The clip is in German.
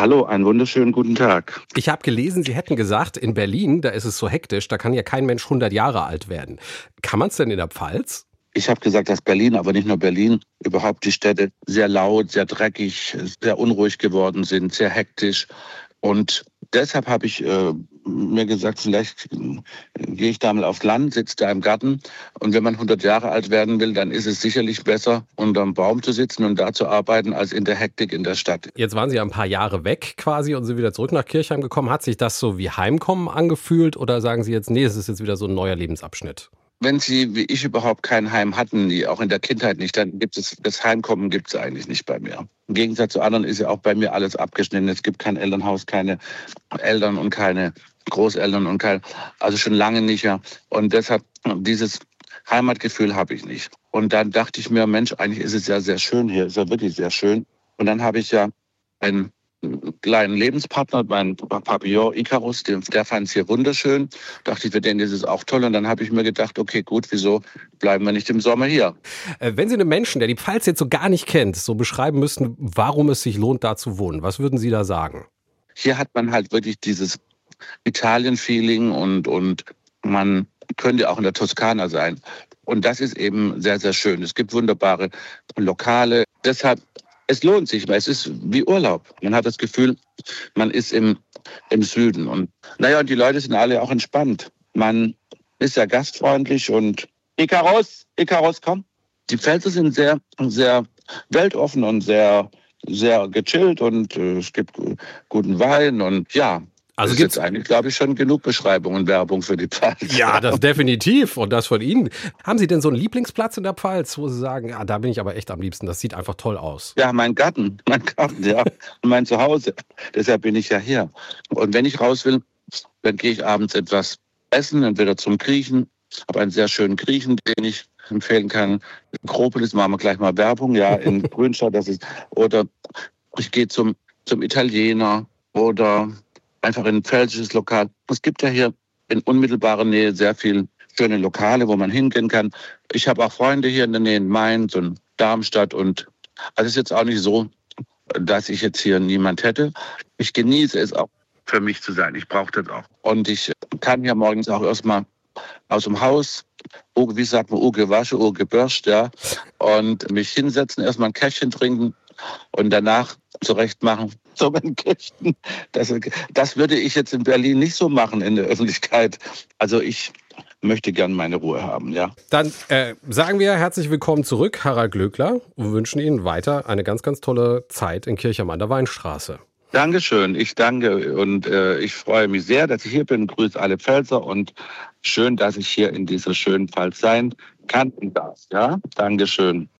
Hallo, einen wunderschönen guten Tag. Ich habe gelesen, Sie hätten gesagt, in Berlin, da ist es so hektisch, da kann ja kein Mensch 100 Jahre alt werden. Kann man es denn in der Pfalz? Ich habe gesagt, dass Berlin, aber nicht nur Berlin, überhaupt die Städte sehr laut, sehr dreckig, sehr unruhig geworden sind, sehr hektisch. Und deshalb habe ich mir gesagt, vielleicht gehe ich da mal aufs Land, sitze da im Garten. Und wenn man 100 Jahre alt werden will, dann ist es sicherlich besser, unterm Baum zu sitzen und da zu arbeiten, als in der Hektik in der Stadt. Jetzt waren Sie ja ein paar Jahre weg quasi und sind wieder zurück nach Kirchheim gekommen. Hat sich das so wie Heimkommen angefühlt oder sagen Sie jetzt, nee, es ist jetzt wieder so ein neuer Lebensabschnitt? Wenn Sie, wie ich, überhaupt kein Heim hatten, nie, auch in der Kindheit nicht, dann gibt es das Heimkommen gibt es eigentlich nicht bei mir. Im Gegensatz zu anderen ist ja auch bei mir alles abgeschnitten. Es gibt kein Elternhaus, keine Eltern und keine Großeltern und also schon lange nicht, ja. Und deshalb dieses Heimatgefühl habe ich nicht. Und dann dachte ich mir, Mensch, eigentlich ist es ja sehr schön hier, ist ja wirklich sehr schön. Und dann habe ich ja einen kleinen Lebenspartner, mein Papillon Icarus, der fand es hier wunderschön. Dachte ich, für den ist es auch toll. Und dann habe ich mir gedacht, okay, gut, wieso bleiben wir nicht im Sommer hier? Wenn Sie einem Menschen, der die Pfalz jetzt so gar nicht kennt, so beschreiben müssten, warum es sich lohnt, da zu wohnen, was würden Sie da sagen? Hier hat man halt wirklich dieses Italien-Feeling und man könnte auch in der Toskana sein. Und das ist eben sehr, sehr schön. Es gibt wunderbare Lokale. Deshalb, es lohnt sich, weil es ist wie Urlaub. Man hat das Gefühl, man ist im Süden. Und und die Leute sind alle auch entspannt. Man ist ja gastfreundlich und Icarus, komm. Die Pfälzer sind sehr, sehr weltoffen und sehr, sehr gechillt und es gibt guten Wein und ja. Also das ist jetzt eigentlich, glaube ich, schon genug Beschreibung und Werbung für die Pfalz. Ja, das definitiv. Und das von Ihnen. Haben Sie denn so einen Lieblingsplatz in der Pfalz, wo Sie sagen, ja, da bin ich aber echt am liebsten, das sieht einfach toll aus? Ja, mein Garten, ja, und mein Zuhause. Deshalb bin ich ja hier. Und wenn ich raus will, dann gehe ich abends etwas essen, entweder zum Griechen. Ich habe einen sehr schönen Griechen, den ich empfehlen kann. Akropolis, machen wir gleich mal Werbung, ja, in Grünstadt, oder ich gehe zum Italiener oder einfach in ein pfälzisches Lokal. Es gibt ja hier in unmittelbarer Nähe sehr viele schöne Lokale, wo man hingehen kann. Ich habe auch Freunde hier in der Nähe in Mainz und Darmstadt und also es ist jetzt auch nicht so, dass ich jetzt hier niemand hätte. Ich genieße es auch, für mich zu sein. Ich brauche das auch. Und ich kann ja morgens auch erstmal aus dem Haus, wie sagt man, gewaschen, gebürscht, ja, und mich hinsetzen, erstmal ein Käffchen trinken und danach zurecht machen. So mein Käffchen. Das würde ich jetzt in Berlin nicht so machen in der Öffentlichkeit. Also ich möchte gern meine Ruhe haben, ja. Dann sagen wir herzlich willkommen zurück, Harald Glöckler, und wünschen Ihnen weiter eine ganz, ganz tolle Zeit in Kirchheim an der Weinstraße. Dankeschön, ich danke und ich freue mich sehr, dass ich hier bin. Grüße alle Pfälzer und schön, dass ich hier in dieser schönen Pfalz sein kann und darf. Ja, Dankeschön.